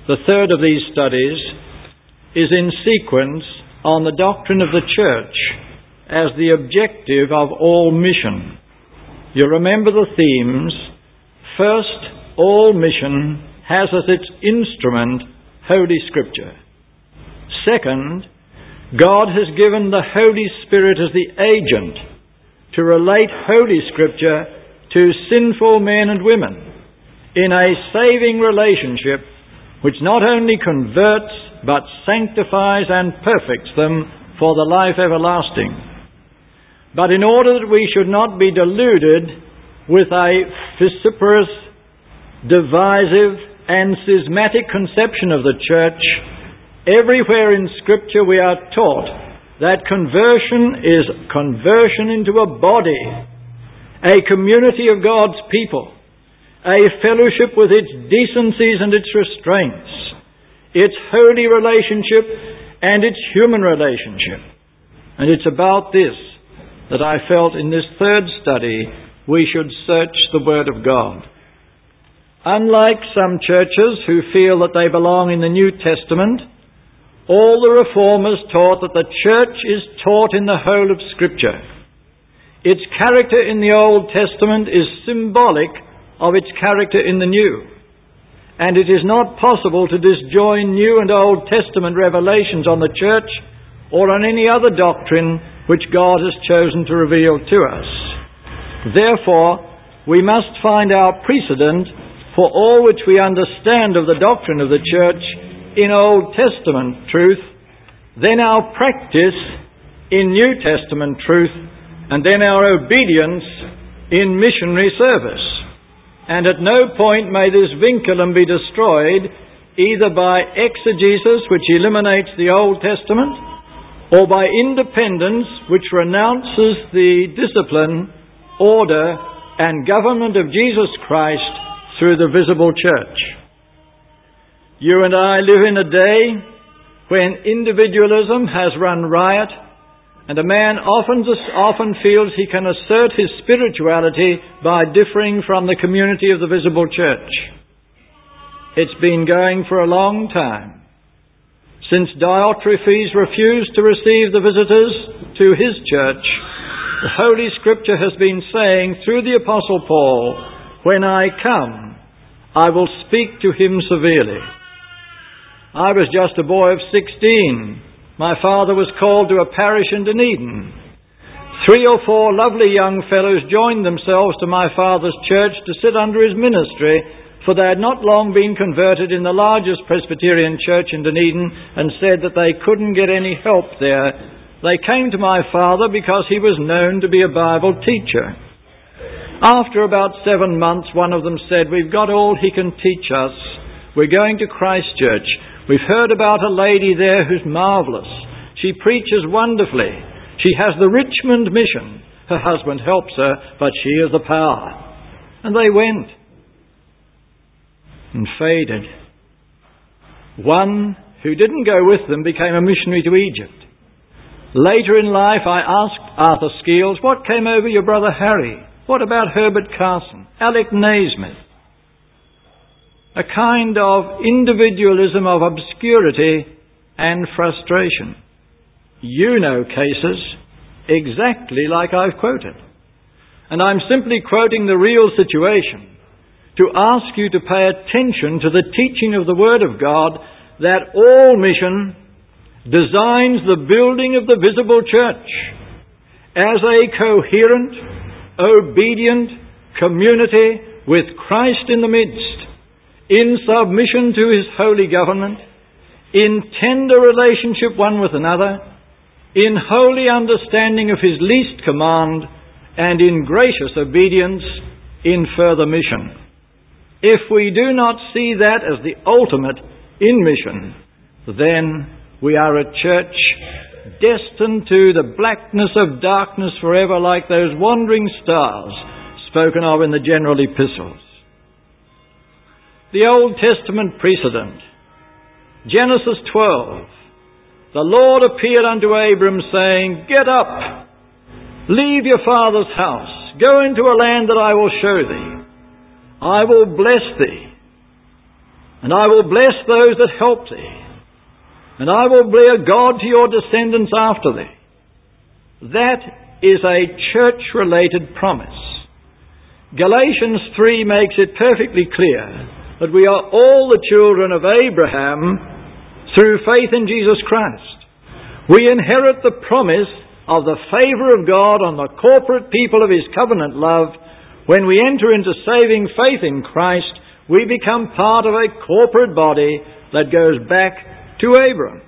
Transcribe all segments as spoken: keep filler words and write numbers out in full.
The third of these studies is in sequence on the doctrine of the church as the objective of all mission. You remember the themes. First, all mission has as its instrument Holy Scripture. Second, God has given the Holy Spirit as the agent to relate Holy Scripture to sinful men and women in a saving relationship which not only converts but sanctifies and perfects them for the life everlasting. But in order that we should not be deluded with a vociferous, divisive and schismatic conception of the church, everywhere in Scripture we are taught that conversion is conversion into a body, a community of God's people, a fellowship with its decencies and its restraints, its holy relationship and its human relationship. And it's about this that I felt in this third study we should search the Word of God. Unlike some churches who feel that they belong in the New Testament, all the Reformers taught that the church is taught in the whole of Scripture. Its character in the Old Testament is symbolic of its character in the New. And it is not possible to disjoin New and Old Testament revelations on the church or on any other doctrine which God has chosen to reveal to us. Therefore, we must find our precedent for all which we understand of the doctrine of the church in Old Testament truth, then our practice in New Testament truth, and then our obedience in missionary service. And at no point may this vinculum be destroyed either by exegesis, which eliminates the Old Testament, or by independence, which renounces the discipline, order, and government of Jesus Christ through the visible church. You and I live in a day when individualism has run riot, and a man often, often feels he can assert his spirituality by differing from the community of the visible church. It's been going for a long time. Since Diotrephes refused to receive the visitors to his church, the Holy Scripture has been saying through the Apostle Paul, "When I come, I will speak to him severely." I was just a boy of sixteen. My father was called to a parish in Dunedin. Three or four lovely young fellows joined themselves to my father's church to sit under his ministry, for they had not long been converted in the largest Presbyterian church in Dunedin and said that they couldn't get any help there. They came to my father because he was known to be a Bible teacher. After about seven months, one of them said, "We've got all he can teach us. We're going to Christchurch. We've heard about a lady there who's marvellous. She preaches wonderfully. She has the Richmond mission. Her husband helps her, but she is the power." And they went and faded. One who didn't go with them became a missionary to Egypt. Later in life, I asked Arthur Skeels, "What came over your brother Harry? What about Herbert Carson, Alec Naismith?" A kind of individualism of obscurity and frustration. You know cases exactly like I've quoted. And I'm simply quoting the real situation to ask you to pay attention to the teaching of the Word of God that all mission designs the building of the visible church as a coherent, obedient community with Christ in the midst, in submission to His holy government, in tender relationship one with another, in holy understanding of His least command, and in gracious obedience in further mission. If we do not see that as the ultimate in mission, then we are a church destined to the blackness of darkness forever, like those wandering stars spoken of in the general epistles. The Old Testament precedent, Genesis twelve. The Lord appeared unto Abram, saying, "Get up, leave your father's house, go into a land that I will show thee. I will bless thee, and I will bless those that help thee, and I will be a God to your descendants after thee. That is a church-related promise. Galatians three makes it perfectly clear that we are all the children of Abraham through faith in Jesus Christ. We inherit the promise of the favour of God on the corporate people of His covenant love. When we enter into saving faith in Christ, we become part of a corporate body that goes back to Abram.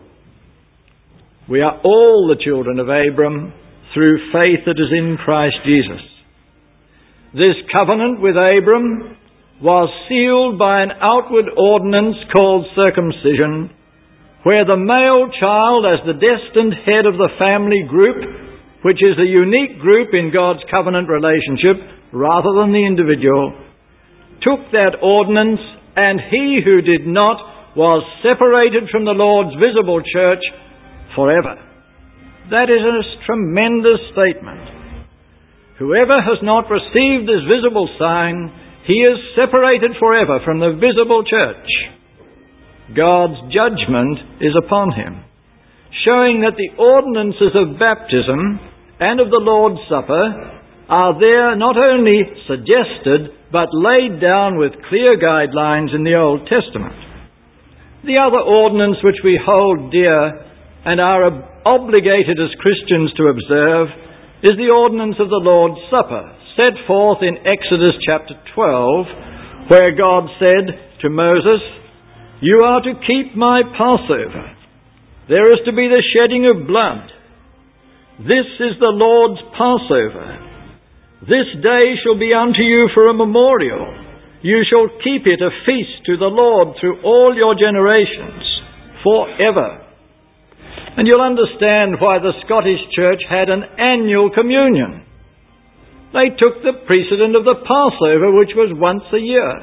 We are all the children of Abram through faith that is in Christ Jesus. This covenant with Abram was sealed by an outward ordinance called circumcision, where the male child, as the destined head of the family group, which is a unique group in God's covenant relationship rather than the individual, took that ordinance, and he who did not was separated from the Lord's visible church forever. That is a tremendous statement. Whoever has not received this visible sign, he is separated forever from the visible church. God's judgment is upon him, showing that the ordinances of baptism and of the Lord's Supper are there not only suggested, but laid down with clear guidelines in the Old Testament. The other ordinance which we hold dear and are obligated as Christians to observe is the ordinance of the Lord's Supper, set forth in Exodus chapter twelve, where God said to Moses, "You are to keep my Passover. There is to be the shedding of blood. This is the Lord's Passover. This day shall be unto you for a memorial. You shall keep it a feast to the Lord through all your generations, forever." And you'll understand why the Scottish Church had an annual communion. They took the precedent of the Passover, which was once a year.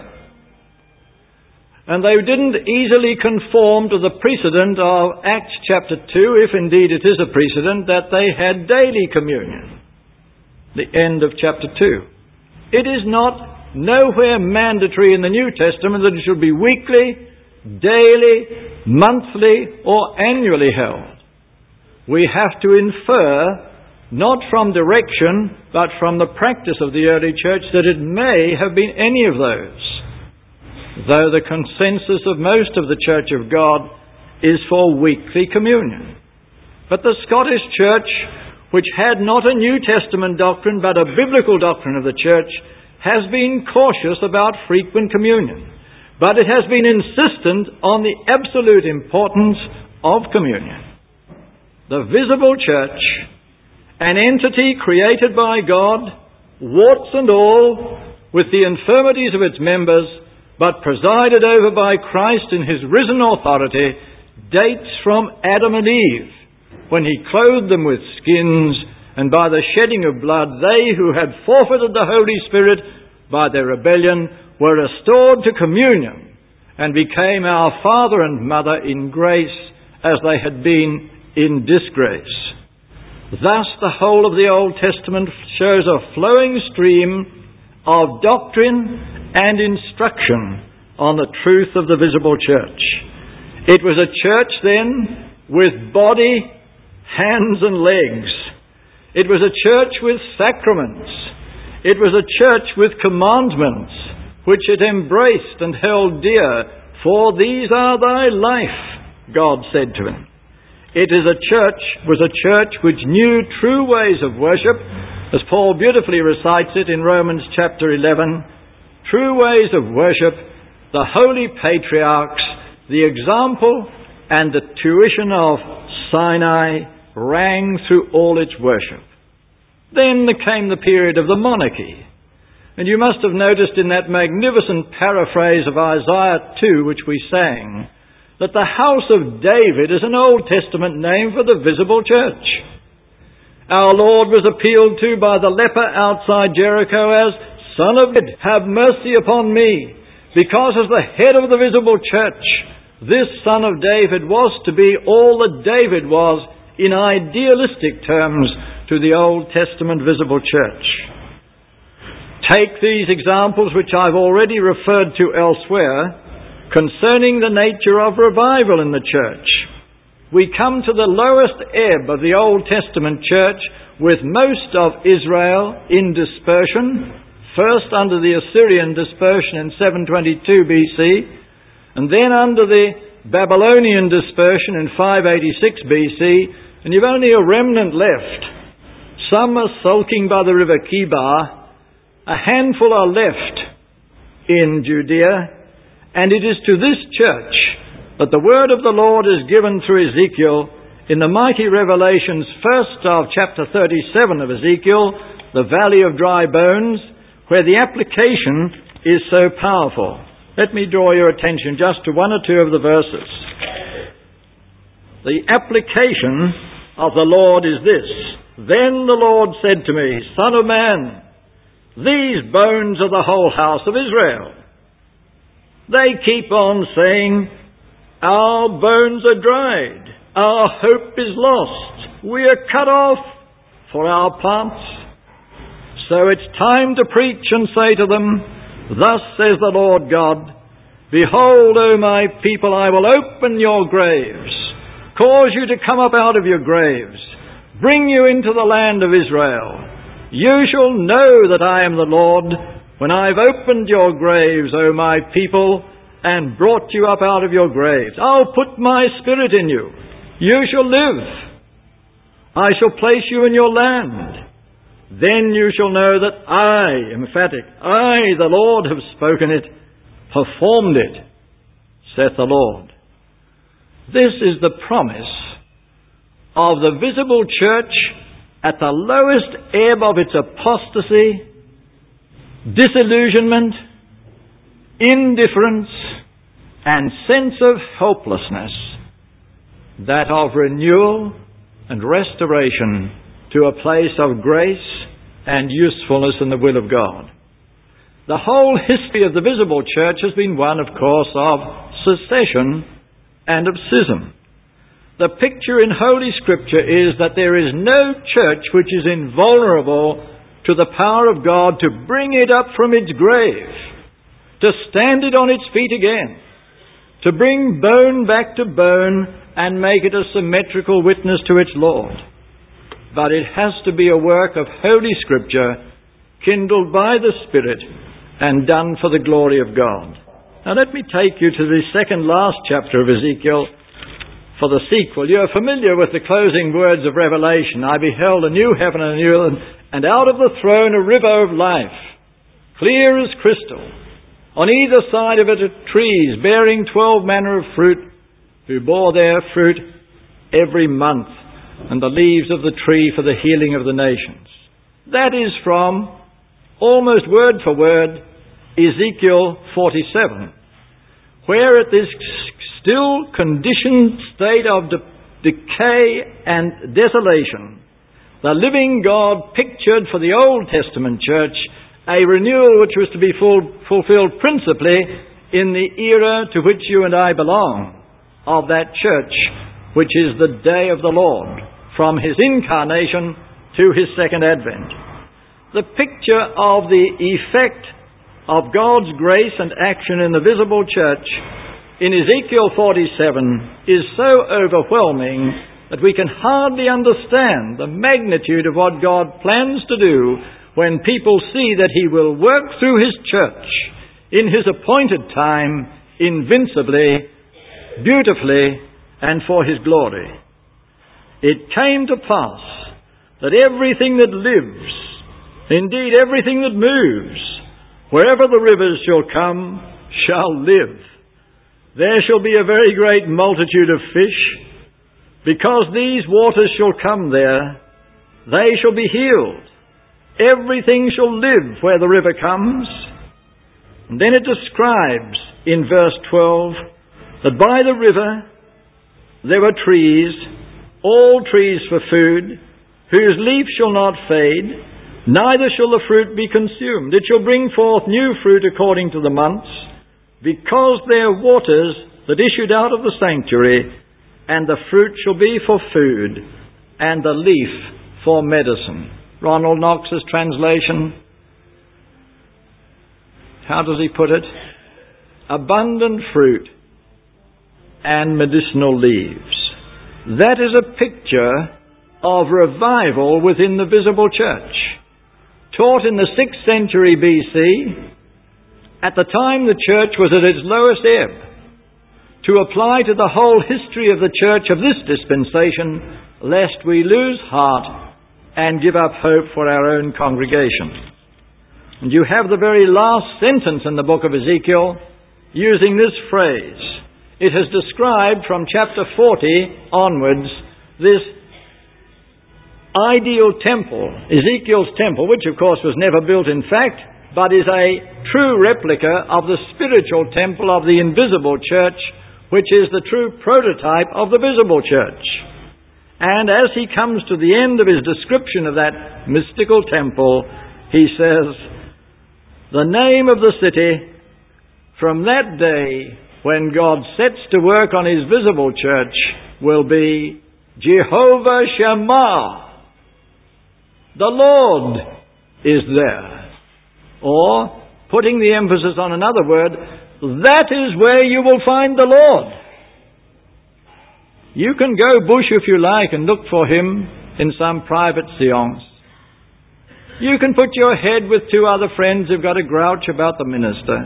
And they didn't easily conform to the precedent of Acts chapter two, if indeed it is a precedent, that they had daily communion. The end of chapter two. It is not nowhere mandatory in the New Testament that it should be weekly, daily, monthly, or annually held. We have to infer, not from direction, but from the practice of the early church, that it may have been any of those, though the consensus of most of the Church of God is for weekly communion. But the Scottish Church, which had not a New Testament doctrine but a biblical doctrine of the Church, has been cautious about frequent communion. But it has been insistent on the absolute importance of communion. The visible church, an entity created by God, warts and all, with the infirmities of its members, but presided over by Christ in His risen authority, dates from Adam and Eve, when He clothed them with skins, and by the shedding of blood, they who had forfeited the Holy Spirit by their rebellion were restored to communion, and became our father and mother in grace, as they had been in disgrace. Thus the whole of the Old Testament shows a flowing stream of doctrine and instruction on the truth of the visible church. It was a church then with body, hands and legs. It was a church with sacraments. It was a church with commandments, which it embraced and held dear. "For these are thy life," God said to him. It is a church, was a church which knew true ways of worship, as Paul beautifully recites it in Romans chapter eleven. True ways of worship, the holy patriarchs, the example and the tuition of Sinai rang through all its worship. Then there came the period of the monarchy. And you must have noticed in that magnificent paraphrase of Isaiah two, which we sang, that the house of David is an Old Testament name for the visible church. Our Lord was appealed to by the leper outside Jericho as, "Son of David, have mercy upon me," because as the head of the visible church, this Son of David was to be all that David was in idealistic terms to the Old Testament visible church. Take these examples which I've already referred to elsewhere, concerning the nature of revival in the church. We come to the lowest ebb of the Old Testament church, with most of Israel in dispersion, first under the Assyrian dispersion in seven twenty-two B C, and then under the Babylonian dispersion in five eighty-six B C, and you've only a remnant left. Some are sulking by the river Kibar, a handful are left in Judea, and it is to this church that the word of the Lord is given through Ezekiel in the mighty revelations first of chapter thirty-seven of Ezekiel, the valley of dry bones, where the application is so powerful. Let me draw your attention just to one or two of the verses. The application of the Lord is this. Then the Lord said to me, Son of man, these bones are the whole house of Israel. They keep on saying, our bones are dried. Our hope is lost. We are cut off for our parts. So it's time to preach and say to them, Thus says the Lord God, Behold, O my people, I will open your graves, cause you to come up out of your graves, bring you into the land of Israel. You shall know that I am the Lord, when I've opened your graves, O my people, and brought you up out of your graves. I'll put my spirit in you. You shall live. I shall place you in your land. Then you shall know that I, emphatic, I, the Lord, have spoken it, performed it, saith the Lord. This is the promise of the visible church at the lowest ebb of its apostasy, disillusionment, indifference, and sense of helplessness, that of renewal and restoration to a place of grace and usefulness in the will of God. The whole history of the visible church has been one, of course, of secession and of schism. The picture in Holy Scripture is that there is no church which is invulnerable to the power of God to bring it up from its grave, to stand it on its feet again, to bring bone back to bone and make it a symmetrical witness to its Lord. But it has to be a work of Holy Scripture, kindled by the Spirit and done for the glory of God. Now let me take you to the second last chapter of Ezekiel for the sequel. You are familiar with the closing words of Revelation. I beheld a new heaven and a new earth, and out of the throne a river of life, clear as crystal. On either side of it are trees bearing twelve manner of fruit, who bore their fruit every month, and the leaves of the tree for the healing of the nations. That is from, almost word for word, Ezekiel forty-seven, where at this still conditioned state of de- decay and desolation, the living God pictured for the Old Testament church a renewal which was to be full, fulfilled principally in the era to which you and I belong, of that church which is the day of the Lord, from His incarnation to His second advent. The picture of the effect of God's grace and action in the visible church in Ezekiel forty-seven is so overwhelming that we can hardly understand the magnitude of what God plans to do when people see that He will work through His church in His appointed time, invincibly, beautifully, and for His glory. It came to pass that everything that lives, indeed everything that moves, wherever the rivers shall come, shall live. There shall be a very great multitude of fish, because these waters shall come there, they shall be healed. Everything shall live where the river comes. And then it describes in verse twelve that by the river there were trees, all trees for food, whose leaf shall not fade, neither shall the fruit be consumed. It shall bring forth new fruit according to the months, because there are waters that issued out of the sanctuary, and the fruit shall be for food, and the leaf for medicine. Ronald Knox's translation. How does he put it? abundant fruit, and medicinal leaves. That is a picture of revival within the visible church. Taught in the sixth century B C, at the time the church was at its lowest ebb, to apply to the whole history of the church of this dispensation, lest we lose heart and give up hope for our own congregation. And you have the very last sentence in the book of Ezekiel using this phrase. It has described from chapter forty onwards this ideal temple, Ezekiel's temple, which of course was never built in fact, but is a true replica of the spiritual temple of the invisible church, which is the true prototype of the visible church. And as he comes to the end of his description of that mystical temple, he says, "The name of the city from that day when God sets to work on his visible church will be Jehovah Shammah. The Lord is there." Or, putting the emphasis on another word, that is where you will find the Lord. You can go bush if you like and look for him in some private seance. You can put your head with two other friends who've got a grouch about the minister.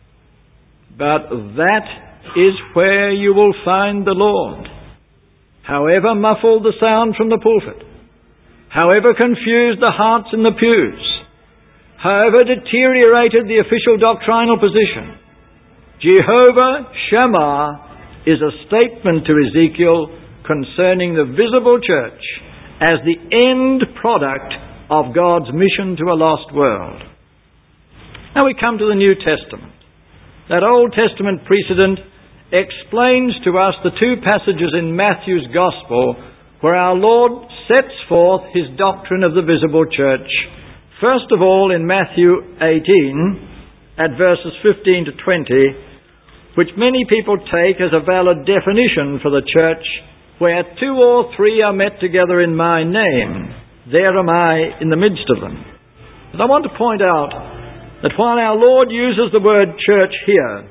But that is where you will find the Lord. However muffled the sound from the pulpit, however confused the hearts in the pews, however deteriorated the official doctrinal position, Jehovah Shammah is a statement to Ezekiel concerning the visible church as the end product of God's mission to a lost world. Now we come to the New Testament. That Old Testament precedent explains to us the two passages in Matthew's Gospel where our Lord sets forth his doctrine of the visible church. First of all, in Matthew eighteen, at verses fifteen to twenty, which many people take as a valid definition for the church, where two or three are met together in my name, there am I in the midst of them. But I want to point out that while our Lord uses the word church here,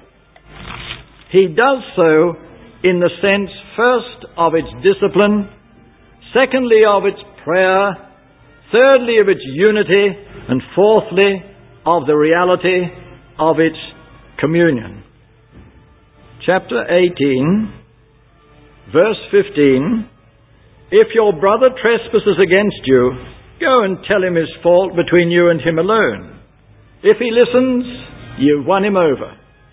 he does so in the sense, first, of its discipline, secondly, of its prayer, thirdly, of its unity, and fourthly, of the reality of its communion. Chapter eighteen, verse fifteen, "If your brother trespasses against you, go and tell him his fault between you and him alone. If he listens, you've won him over.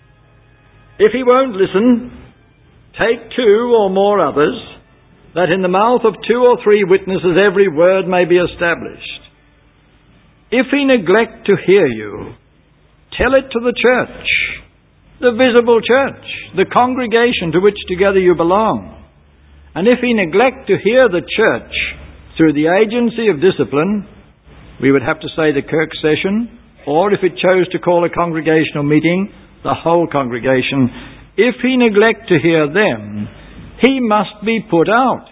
If he won't listen, take two or more others, that in the mouth of two or three witnesses every word may be established. If he neglect to hear you, tell it to the church, the visible church, the congregation to which together you belong. And if he neglect to hear the church through the agency of discipline," we would have to say the Kirk session, or if it chose to call a congregational meeting, the whole congregation, "if he neglect to hear them, he must be put out,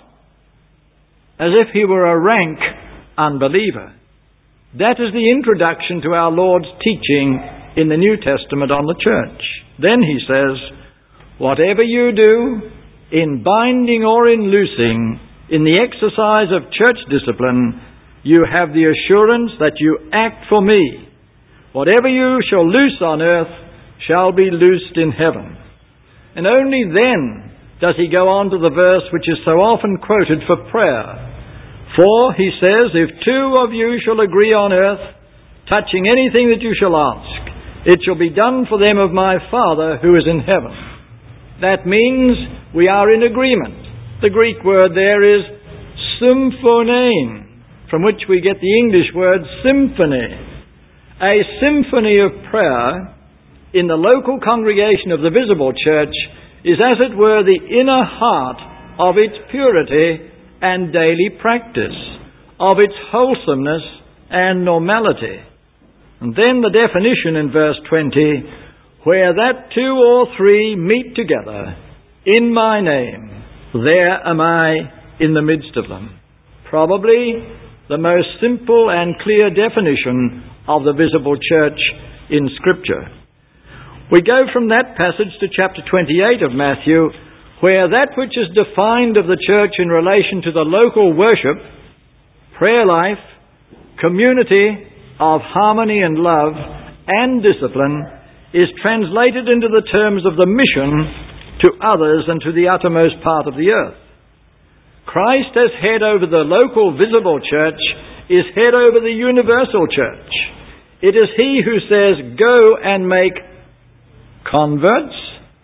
as if he were a rank unbeliever." That is the introduction to our Lord's teaching in the New Testament on the church. Then he says, "Whatever you do, in binding or in loosing, in the exercise of church discipline, you have the assurance that you act for me. Whatever you shall loose on earth shall be loosed in heaven." And only then does he go on to the verse which is so often quoted for prayer. "For," he says, "if two of you shall agree on earth, touching anything that you shall ask, it shall be done for them of my Father who is in heaven." That means we are in agreement. The Greek word there is symphonein, from which we get the English word symphony. A symphony of prayer in the local congregation of the visible church is, as it were, the inner heart of its purity and daily practice, of its wholesomeness and normality. And then the definition in verse twenty, "Where that two or three meet together in my name, there am I in the midst of them." Probably the most simple and clear definition of the visible church in Scripture. We go from that passage to chapter twenty-eight of Matthew, where that which is defined of the church in relation to the local worship, prayer life, community of harmony and love and discipline is translated into the terms of the mission to others and to the uttermost part of the earth. Christ as head over the local visible church is head over the universal church. It is He who says, go and make converts,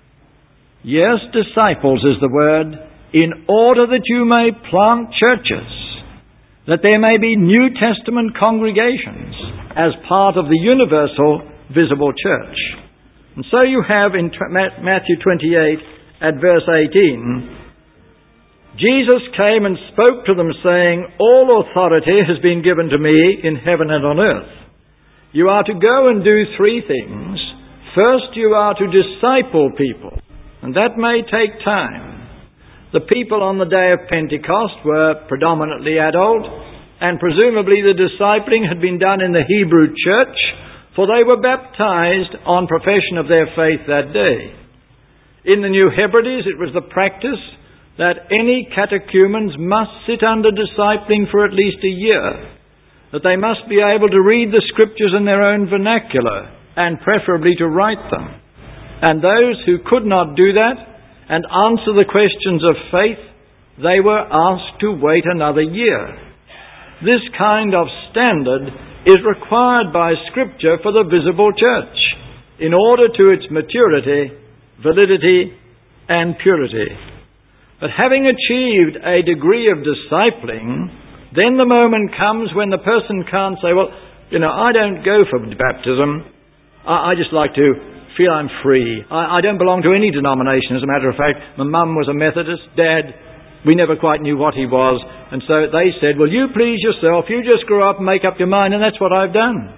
yes, disciples is the word, in order that you may plant churches, that there may be New Testament congregations as part of the universal visible church. And so you have in Matthew twenty-eight at verse eighteen, Jesus came and spoke to them saying, all authority has been given to me in heaven and on earth. You are to go and do three things. First, you are to disciple people, and that may take time. The people on the day of Pentecost were predominantly adult, and presumably the discipling had been done in the Hebrew church, for they were baptized on profession of their faith that day. In the New Hebrides, it was the practice that any catechumens must sit under discipling for at least a year, that they must be able to read the Scriptures in their own vernacular, and preferably to write them. And those who could not do that and answer the questions of faith, they were asked to wait another year. This kind of standard is required by Scripture for the visible church in order to its maturity, validity, and purity. But having achieved a degree of discipling, then the moment comes when the person can't say, well, you know, I don't go for baptism. I, I just like to feel I'm free. I, I don't belong to any denomination, as a matter of fact. My mum was a Methodist. Dad, we never quite knew what he was. And so they said, well, you please yourself. You just grow up and make up your mind, and that's what I've done.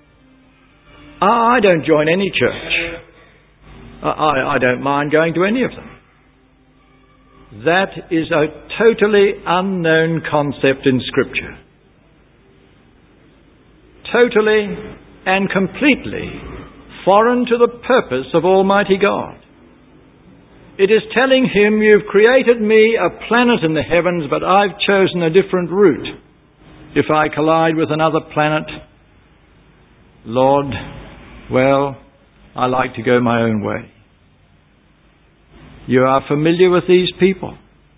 I, I don't join any church. I, I, I don't mind going to any of them. That is a totally unknown concept in Scripture. Totally and completely foreign to the purpose of Almighty God. It is telling Him, you've created me a planet in the heavens, but I've chosen a different route. If I collide with another planet, Lord, well, I like to go my own way. You are familiar with these people.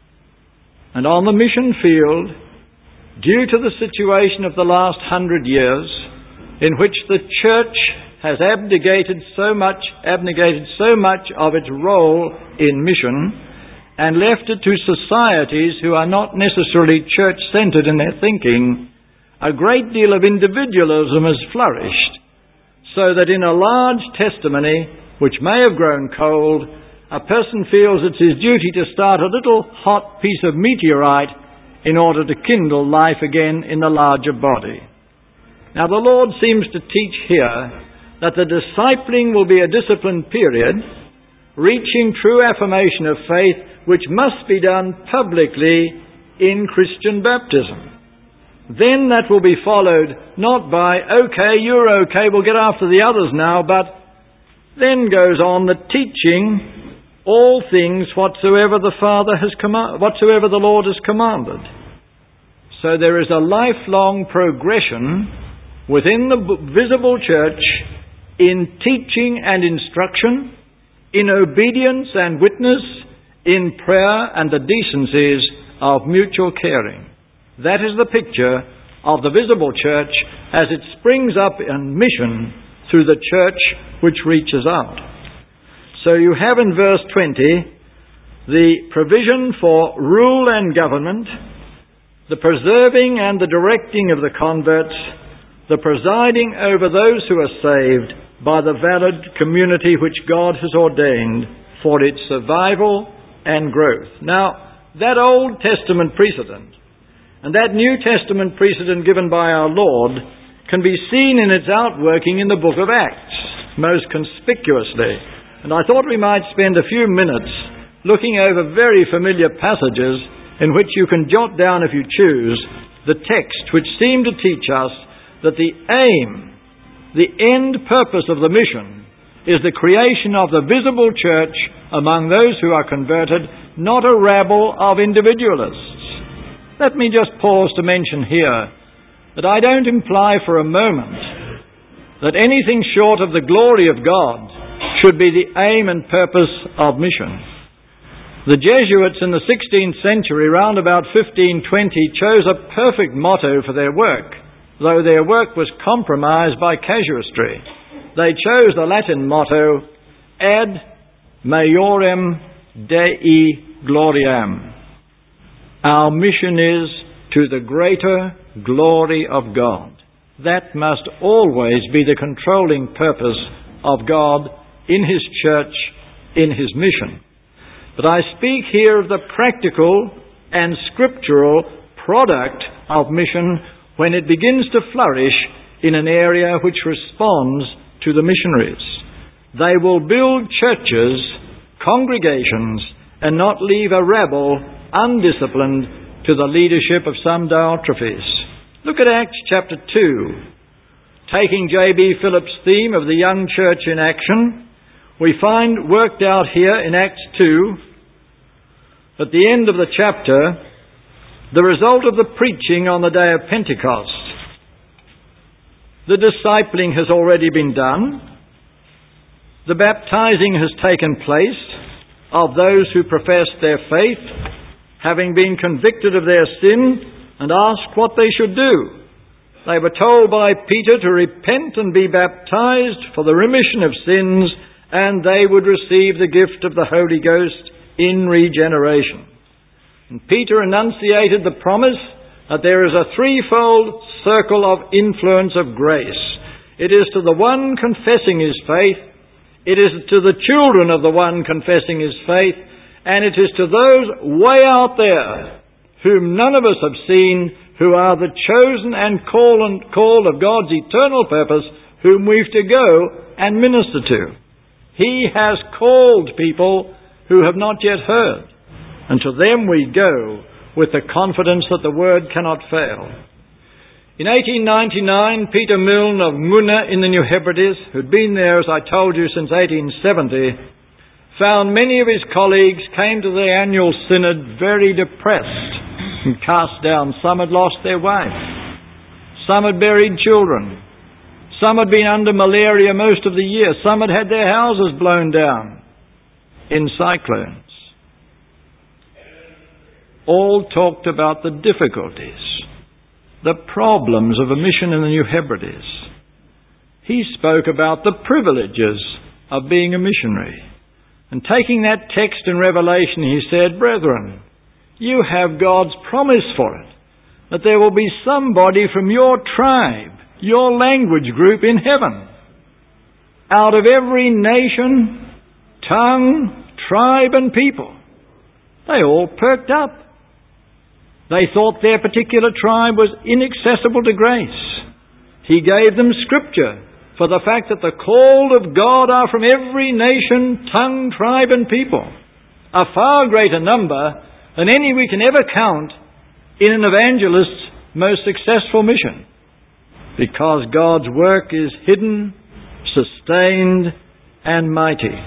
And on the mission field, due to the situation of the last hundred years, in which the church has abdicated so much, abnegated so much of its role in mission, and left it to societies who are not necessarily church-centered in their thinking, a great deal of individualism has flourished, so that in a large testimony, which may have grown cold, a person feels it's his duty to start a little hot piece of meteorite in order to kindle life again in the larger body. Now the Lord seems to teach here that the discipling will be a disciplined period, reaching true affirmation of faith, which must be done publicly in Christian baptism. Then that will be followed not by, okay, you're okay, we'll get after the others now, but then goes on the teaching all things whatsoever the Father has commanded, whatsoever the Lord has commanded. So there is a lifelong progression within the visible church in teaching and instruction, in obedience and witness, in prayer and the decencies of mutual caring. That is the picture of the visible church as it springs up in mission through the church which reaches out. So you have in verse twenty the provision for rule and government, the preserving and the directing of the converts, the presiding over those who are saved by the valid community which God has ordained for its survival and growth. Now, that Old Testament precedent and that New Testament precedent given by our Lord can be seen in its outworking in the book of Acts most conspicuously. And I thought we might spend a few minutes looking over very familiar passages in which you can jot down, if you choose, the text which seem to teach us that the aim, the end purpose of the mission is the creation of the visible church among those who are converted, not a rabble of individualists. Let me just pause to mention here that I don't imply for a moment that anything short of the glory of God should be the aim and purpose of mission. The Jesuits in the sixteenth century, round about fifteen twenty, chose a perfect motto for their work, though their work was compromised by casuistry. They chose the Latin motto, Ad Majorem Dei Gloriam. Our mission is to the greater glory of God. That must always be the controlling purpose of God in His church, in His mission. But I speak here of the practical and scriptural product of mission when it begins to flourish in an area which responds to the missionaries. They will build churches, congregations, and not leave a rabble undisciplined to the leadership of some Diotrephes. Look at Acts chapter two. Taking J B Phillips' theme of the young church in action, we find worked out here in Acts two, at the end of the chapter, the result of the preaching on the day of Pentecost. The discipling has already been done. The baptizing has taken place of those who profess their faith, having been convicted of their sin and asked what they should do. They were told by Peter to repent and be baptized for the remission of sins, and they would receive the gift of the Holy Ghost in regeneration. And Peter enunciated the promise that there is a threefold circle of influence of grace. It is to the one confessing his faith, it is to the children of the one confessing his faith, and it is to those way out there whom none of us have seen, who are the chosen and called and called of God's eternal purpose, whom we've to go and minister to. He has called people who have not yet heard, and to them we go with the confidence that the word cannot fail. In eighteen ninety-nine, Peter Milne of Muna in the New Hebrides, who'd been there, as I told you, since eighteen seventy, found many of his colleagues came to the annual synod very depressed and cast down. Some had lost their wife. Some had buried children. Some had been under malaria most of the year. Some had had their houses blown down in cyclones. All talked about the difficulties, the problems of a mission in the New Hebrides. He spoke about the privileges of being a missionary. And taking that text in Revelation, he said, "Brethren, you have God's promise for it, that there will be somebody from your tribe, your language group in heaven. Out of every nation, tongue, tribe and people." They all perked up. They thought their particular tribe was inaccessible to grace. He gave them scripture for the fact that the called of God are from every nation, tongue, tribe and people. A far greater number than any we can ever count in an evangelist's most successful mission. Because God's work is hidden, sustained and mighty.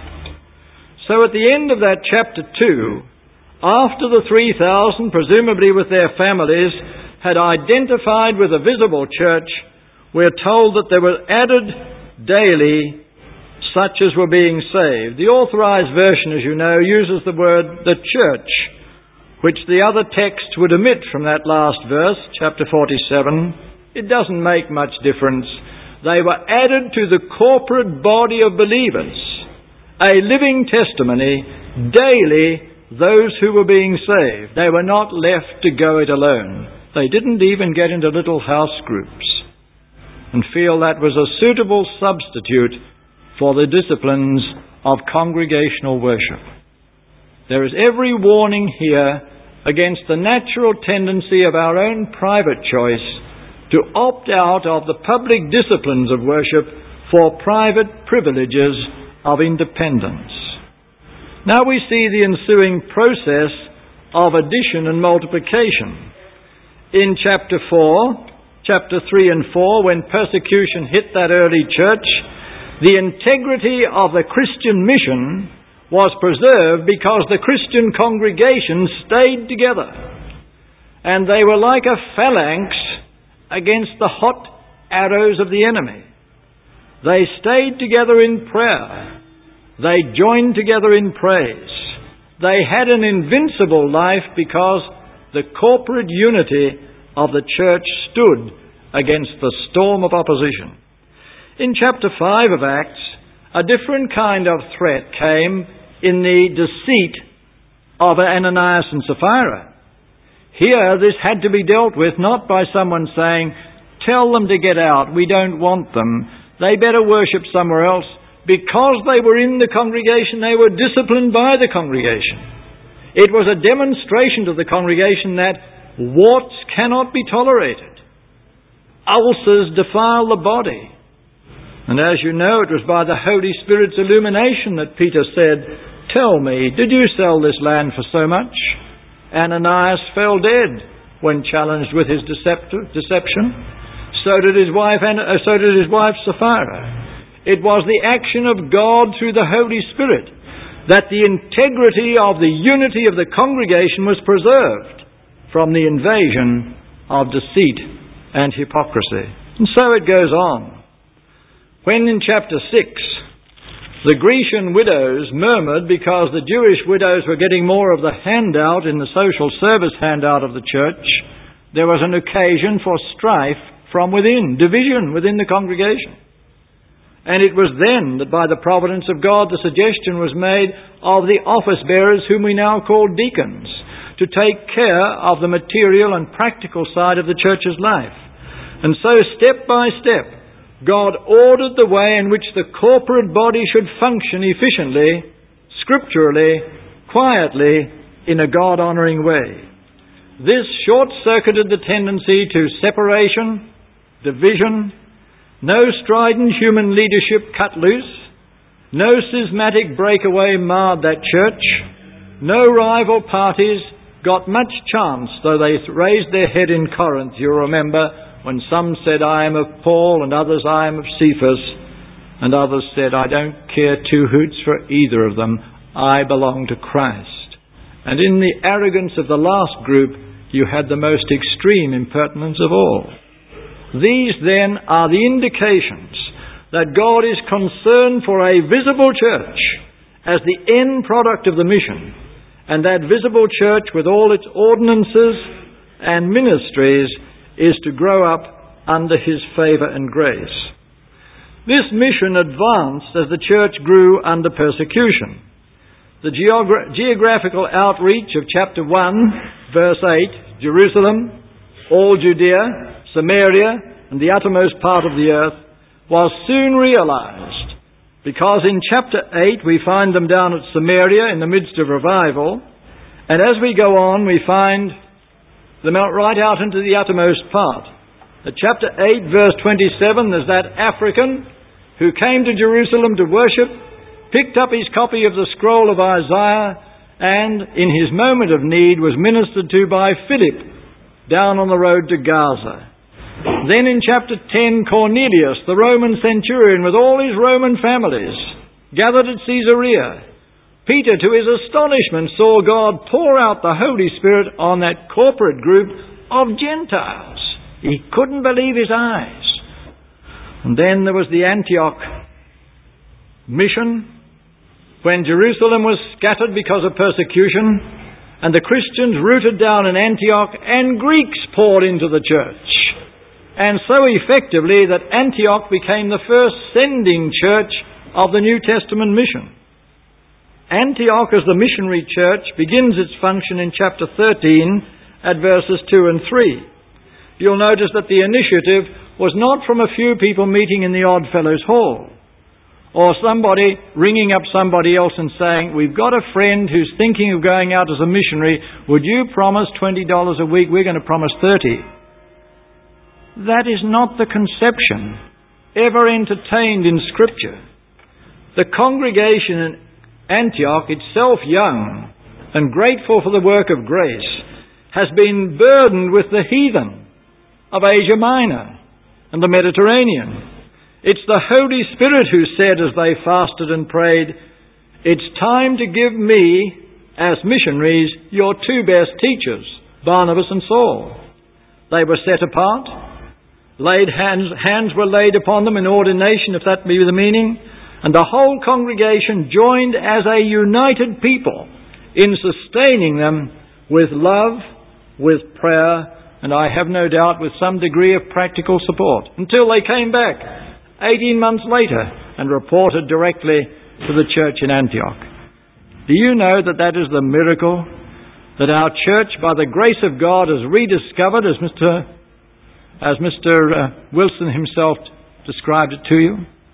So at the end of that chapter two, after the three thousand, presumably with their families, had identified with a visible church, we're told that there were added daily such as were being saved. The Authorized Version, as you know, uses the word the church, which the other text would omit from that last verse, chapter forty-seven. It doesn't make much difference. They were added to the corporate body of believers, a living testimony, daily, those who were being saved. They were not left to go it alone. They didn't even get into little house groups and feel that was a suitable substitute for the disciplines of congregational worship. There is every warning here against the natural tendency of our own private choice to opt out of the public disciplines of worship for private privileges of independence. Now we see the ensuing process of addition and multiplication. In chapter four, chapter three and four, when persecution hit that early church, The integrity of the Christian mission was preserved because the Christian congregation stayed together. And they were like a phalanx against the hot arrows of the enemy. They stayed together in prayer. They joined together in praise. They had an invincible life because the corporate unity of the church stood against the storm of opposition. In chapter five of Acts, a different kind of threat came in the deceit of Ananias and Sapphira. Here, this had to be dealt with not by someone saying, "Tell them to get out, we don't want them. They better worship somewhere else." Because they were in the congregation, they were disciplined by the congregation. It was a demonstration to the congregation that warts cannot be tolerated. Ulcers defile the body. And as you know, it was by the Holy Spirit's illumination that Peter said, "Tell me, did you sell this land for so much?" Ananias fell dead when challenged with his deception. So did his wife, so did his wife Sapphira. It was the action of God through the Holy Spirit that the integrity of the unity of the congregation was preserved from the invasion of deceit and hypocrisy. And so it goes on. When in chapter six, the Grecian widows murmured because the Jewish widows were getting more of the handout in the social service handout of the church, there was an occasion for strife from within, division within the congregation. And it was then that by the providence of God the suggestion was made of the office bearers, whom we now call deacons, to take care of the material and practical side of the church's life. And so step by step, God ordered the way in which the corporate body should function efficiently, scripturally, quietly, in a God-honouring way. This short-circuited the tendency to separation, division. No strident human leadership cut loose. No schismatic breakaway marred that church. No rival parties got much chance, though they raised their head in Corinth, you'll remember, when some said, "I am of Paul," and others, "I am of Cephas," and others said, "I don't care two hoots for either of them. I belong to Christ." And in the arrogance of the last group, you had the most extreme impertinence of all. These, then, are the indications that God is concerned for a visible church as the end product of the mission, and that visible church with all its ordinances and ministries is to grow up under His favour and grace. This mission advanced as the church grew under persecution. The geogra- geographical outreach of chapter one, verse eight, Jerusalem, all Judea, Samaria, and the uttermost part of the earth, was soon realized, because in chapter eight we find them down at Samaria in the midst of revival, and as we go on we find them out right out into the uttermost part. At chapter eight, verse twenty-seven, there's that African who came to Jerusalem to worship, picked up his copy of the scroll of Isaiah, and in his moment of need was ministered to by Philip down on the road to Gaza. Then in chapter ten, Cornelius, the Roman centurion with all his Roman families, gathered at Caesarea. Peter, to his astonishment, saw God pour out the Holy Spirit on that corporate group of Gentiles. He couldn't believe his eyes. And then there was the Antioch mission, when Jerusalem was scattered because of persecution, and the Christians rooted down in Antioch, and Greeks poured into the church. And so effectively that Antioch became the first sending church of the New Testament mission. Antioch as the missionary church begins its function in chapter thirteen at verses two and three. You'll notice that the initiative was not from a few people meeting in the Oddfellows Hall, or somebody ringing up somebody else and saying, "We've got a friend who's thinking of going out as a missionary. Would you promise twenty dollars a week? We're going to promise thirty dollars. That is not the conception ever entertained in Scripture. The congregation in Antioch, itself young and grateful for the work of grace, has been burdened with the heathen of Asia Minor and the Mediterranean. It's the Holy Spirit who said as they fasted and prayed, "It's time to give me, as missionaries, your two best teachers, Barnabas and Saul." They were set apart. Laid hands, hands were laid upon them in ordination, if that be the meaning, and the whole congregation joined as a united people in sustaining them with love, with prayer, and I have no doubt with some degree of practical support, until they came back eighteen months later and reported directly to the church in Antioch. Do you know that that is the miracle that our church, by the grace of God, has rediscovered, as Mr. as Mr. Uh, Wilson himself described it to you?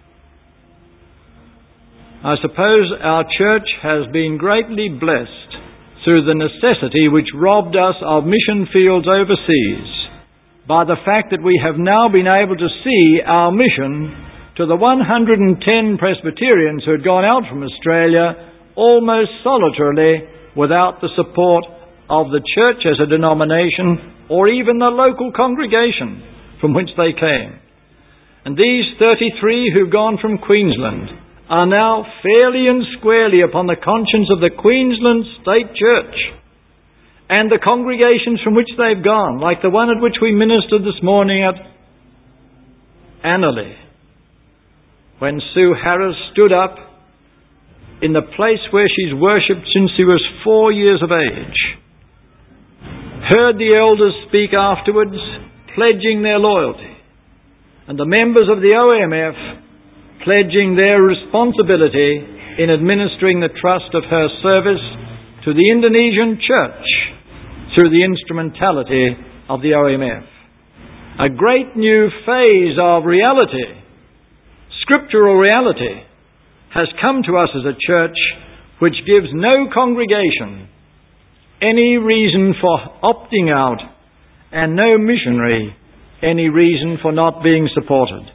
I suppose our church has been greatly blessed through the necessity which robbed us of mission fields overseas by the fact that we have now been able to see our mission to the one hundred ten Presbyterians who had gone out from Australia almost solitarily without the support of the church as a denomination or even the local congregation from which they came. And these thirty-three who've gone from Queensland are now fairly and squarely upon the conscience of the Queensland State Church and the congregations from which they've gone, like the one at which we ministered this morning at Annerley, when Sue Harris stood up in the place where she's worshipped since she was four years of age, heard the elders speak afterwards, pledging their loyalty, and the members of the O M F pledging their responsibility in administering the trust of her service to the Indonesian church through the instrumentality of the O M F. A great new phase of reality, scriptural reality, has come to us as a church which gives no congregation any reason for opting out and no missionary any reason for not being supported.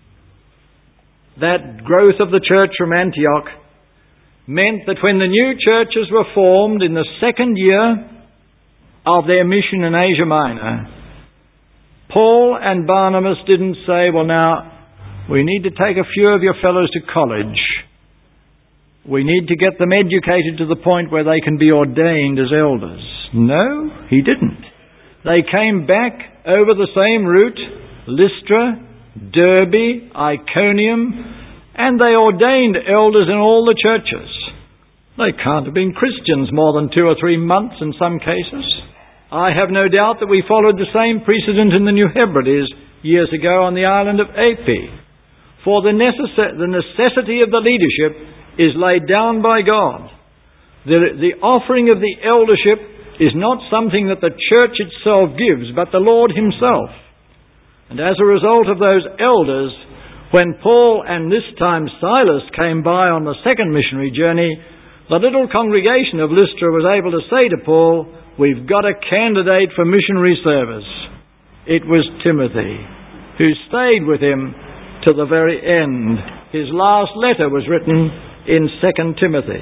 That growth of the church from Antioch meant that when the new churches were formed in the second year of their mission in Asia Minor, Paul and Barnabas didn't say, "Well, now, we need to take a few of your fellows to college. We need to get them educated to the point where they can be ordained as elders." No, he didn't. They came back over the same route, Lystra, Derbe, Iconium, and they ordained elders in all the churches. They can't have been Christians more than two or three months in some cases. I have no doubt that we followed the same precedent in the New Hebrides years ago on the island of Api. For the, necess- the necessity of the leadership is laid down by God. The, the offering of the eldership is not something that the church itself gives, but the Lord himself. And as a result of those elders, when Paul and this time Silas came by on the second missionary journey, the little congregation of Lystra was able to say to Paul, "We've got a candidate for missionary service." It was Timothy, who stayed with him to the very end. His last letter was written in Second Timothy.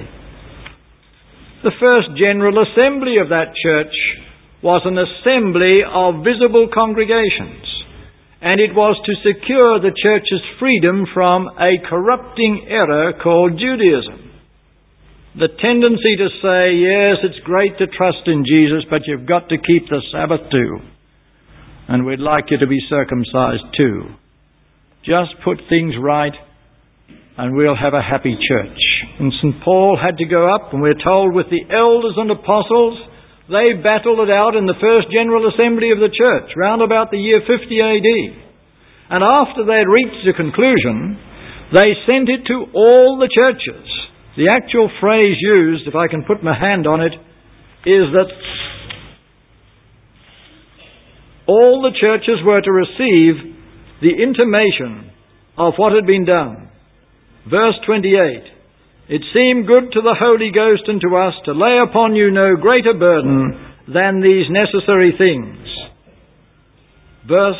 The first general assembly of that church was an assembly of visible congregations, and it was to secure the church's freedom from a corrupting error called Judaism. The tendency to say, yes, it's great to trust in Jesus, but you've got to keep the Sabbath too, and we'd like you to be circumcised too. Just put things right, and we'll have a happy church. And Saint Paul had to go up, and we're told with the elders and apostles, they battled it out in the first general assembly of the church, round about the year fifty A D. And after they had reached a conclusion, they sent it to all the churches. The actual phrase used, if I can put my hand on it, is that all the churches were to receive the intimation of what had been done. Verse twenty-eight, "It seemed good to the Holy Ghost and to us to lay upon you no greater burden than these necessary things." Verse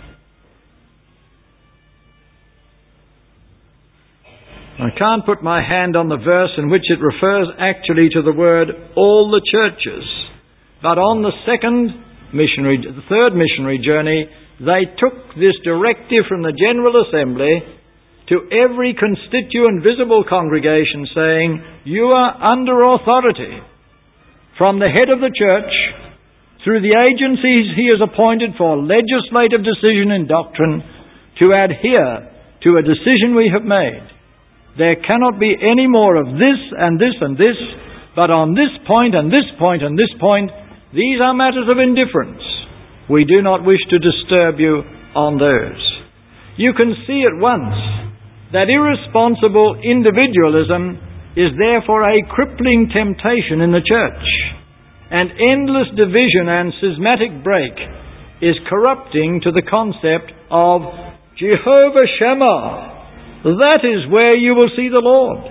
I can't put my hand on the verse in which it refers actually to the word all the churches, but on the second missionary, the third missionary journey, they took this directive from the General Assembly to every constituent visible congregation, saying, you are under authority from the head of the church through the agencies he has appointed for legislative decision and doctrine to adhere to a decision we have made. There cannot be any more of this and this and this, but on this point and this point and this point, these are matters of indifference. We do not wish to disturb you on those. You can see at once that irresponsible individualism is therefore a crippling temptation in the church, and endless division and schismatic break is corrupting to the concept of Jehovah Shammah. That is where you will see the Lord.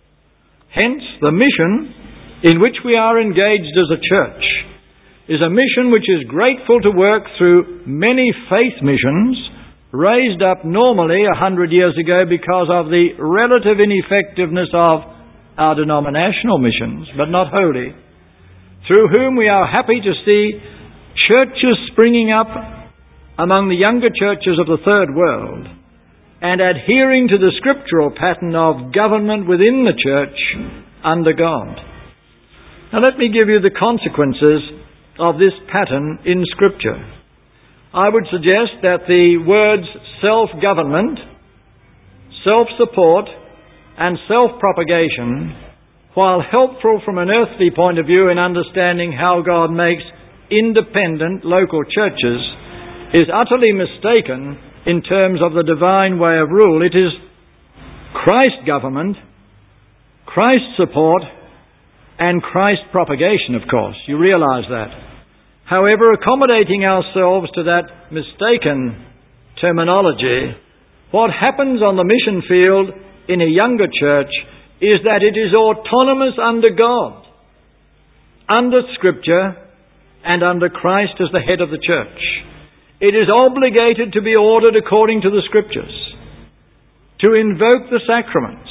Hence, the mission in which we are engaged as a church is a mission which is grateful to work through many faith missions raised up normally a hundred years ago because of the relative ineffectiveness of our denominational missions, but not wholly, through whom we are happy to see churches springing up among the younger churches of the Third World and adhering to the scriptural pattern of government within the church under God. Now let me give you the consequences of this pattern in Scripture. I would suggest that the words self-government, self-support, and self-propagation, while helpful from an earthly point of view in understanding how God makes independent local churches, is utterly mistaken in terms of the divine way of rule. It is Christ government, Christ support, and Christ propagation, of course. You realize that. However, accommodating ourselves to that mistaken terminology, what happens on the mission field in a younger church is that it is autonomous under God, under Scripture, and under Christ as the head of the church. It is obligated to be ordered according to the Scriptures, to invoke the sacraments,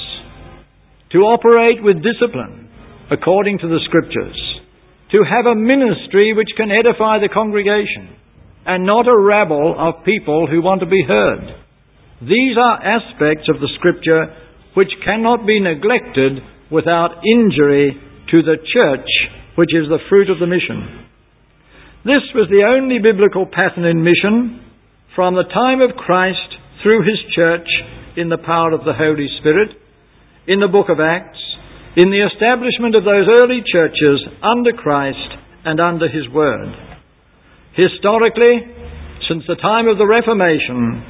to operate with discipline according to the Scriptures, to have a ministry which can edify the congregation, and not a rabble of people who want to be heard. These are aspects of the Scripture which cannot be neglected without injury to the church, which is the fruit of the mission. This was the only biblical pattern in mission from the time of Christ through His church in the power of the Holy Spirit, in the book of Acts, in the establishment of those early churches under Christ and under His Word. Historically, since the time of the Reformation,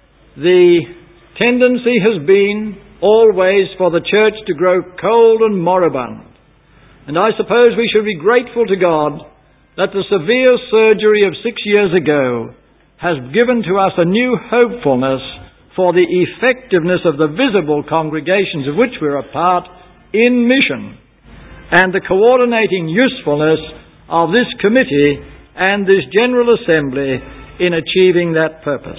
the tendency has been always for the church to grow cold and moribund. And I suppose we should be grateful to God that the severe surgery of six years ago has given to us a new hopefulness for the effectiveness of the visible congregations of which we're a part in mission, and the coordinating usefulness of this committee and this General Assembly in achieving that purpose.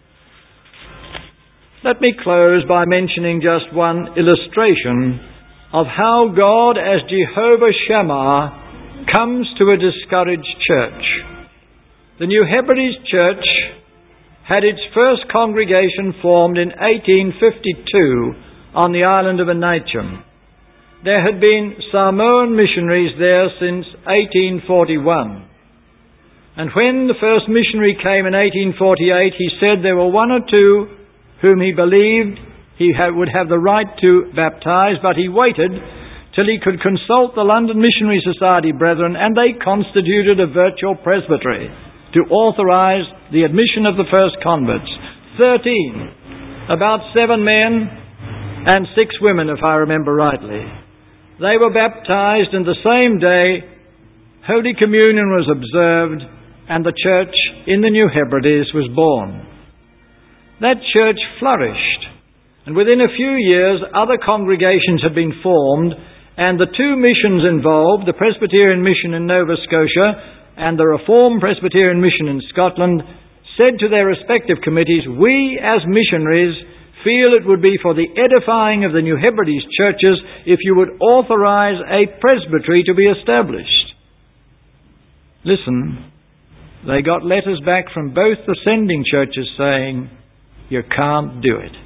Let me close by mentioning just one illustration of how God as Jehovah Shammah comes to a discouraged church. The New Hebrides Church had its first congregation formed in eighteen fifty-two on the island of Aneityum. There had been Samoan missionaries there since eighteen forty-one. And when the first missionary came in eighteen forty-eight, he said there were one or two whom he believed he would have the right to baptize, but he waited till he could consult the London Missionary Society brethren, and they constituted a virtual presbytery to authorize the admission of the first converts. Thirteen. About seven men and six women, if I remember rightly. They were baptized, and the same day Holy Communion was observed, and the church in the New Hebrides was born. That church flourished, and within a few years other congregations had been formed, and the two missions involved, the Presbyterian Mission in Nova Scotia and the Reformed Presbyterian Mission in Scotland, said to their respective committees, "We as missionaries feel it would be for the edifying of the New Hebrides churches if you would authorize a presbytery to be established." Listen, they got letters back from both the sending churches saying, you can't do it.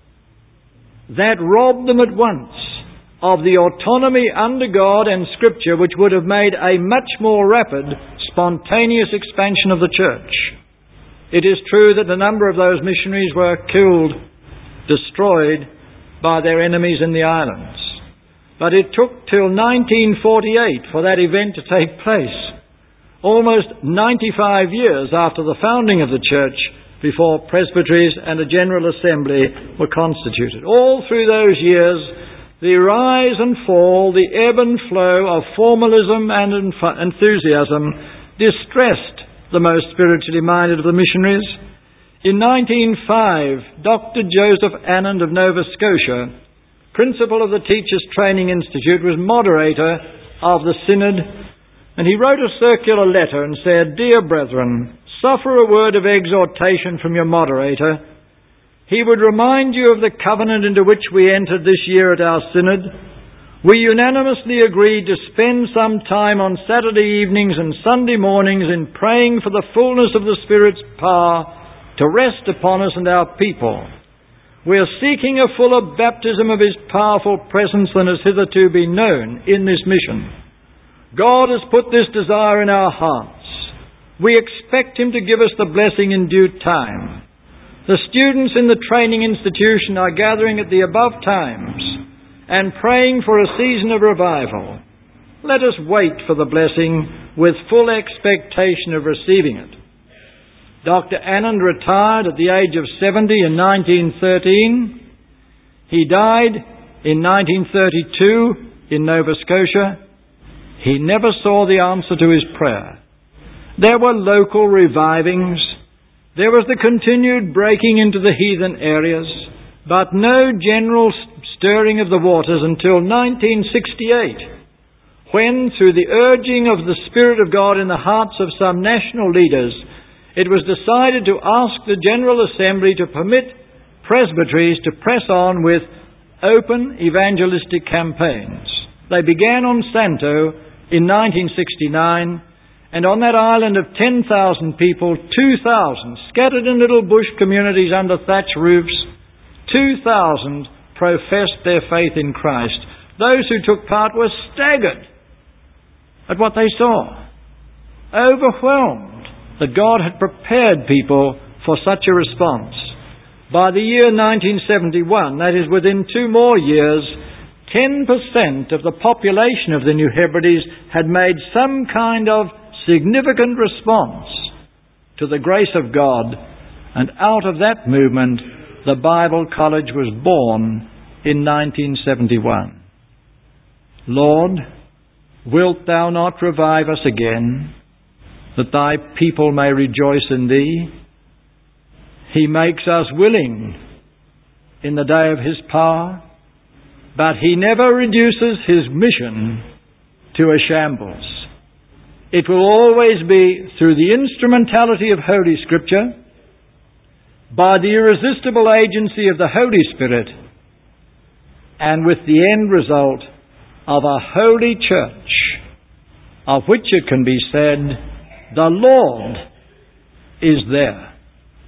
That robbed them at once of the autonomy under God and Scripture which would have made a much more rapid, spontaneous expansion of the church. It is true that a number of those missionaries were killed, destroyed by their enemies in the islands. But it took till nineteen forty-eight for that event to take place. Almost ninety-five years after the founding of the church before presbyteries and a general assembly were constituted. All through those years, the rise and fall, the ebb and flow of formalism and enthusiasm distressed the most spiritually minded of the missionaries. In nineteen oh five, Doctor Joseph Annand of Nova Scotia, principal of the Teachers Training Institute, was moderator of the synod, and he wrote a circular letter and said, "Dear brethren, suffer a word of exhortation from your moderator. He would remind you of the covenant into which we entered this year at our synod. We unanimously agreed to spend some time on Saturday evenings and Sunday mornings in praying for the fullness of the Spirit's power to rest upon us and our people. We are seeking a fuller baptism of His powerful presence than has hitherto been known in this mission. God has put this desire in our hearts. We expect Him to give us the blessing in due time. The students in the training institution are gathering at the above times and praying for a season of revival. Let us wait for the blessing with full expectation of receiving it." Doctor Annand retired at the age of seventy in nineteen thirteen. He died in nineteen thirty-two in Nova Scotia. He never saw the answer to his prayer. There were local revivings. There was the continued breaking into the heathen areas, but no general stirring of the waters until nineteen sixty-eight, when, through the urging of the Spirit of God in the hearts of some national leaders, it was decided to ask the General Assembly to permit presbyteries to press on with open evangelistic campaigns. They began on Santo in nineteen sixty-nine, and on that island of ten thousand people, two thousand, scattered in little bush communities under thatch roofs, two thousand professed their faith in Christ. Those who took part were staggered at what they saw, overwhelmed that God had prepared people for such a response. By the year nineteen seventy-one, that is within two more years, ten percent of the population of the New Hebrides had made some kind of significant response to the grace of God, and out of that movement the Bible College was born in nineteen seventy-one. Lord, wilt Thou not revive us again, that Thy people may rejoice in Thee? He makes us willing in the day of His power, but He never reduces His mission to a shambles. It will always be through the instrumentality of Holy Scripture, by the irresistible agency of the Holy Spirit, and with the end result of a holy church, of which it can be said, the Lord is there.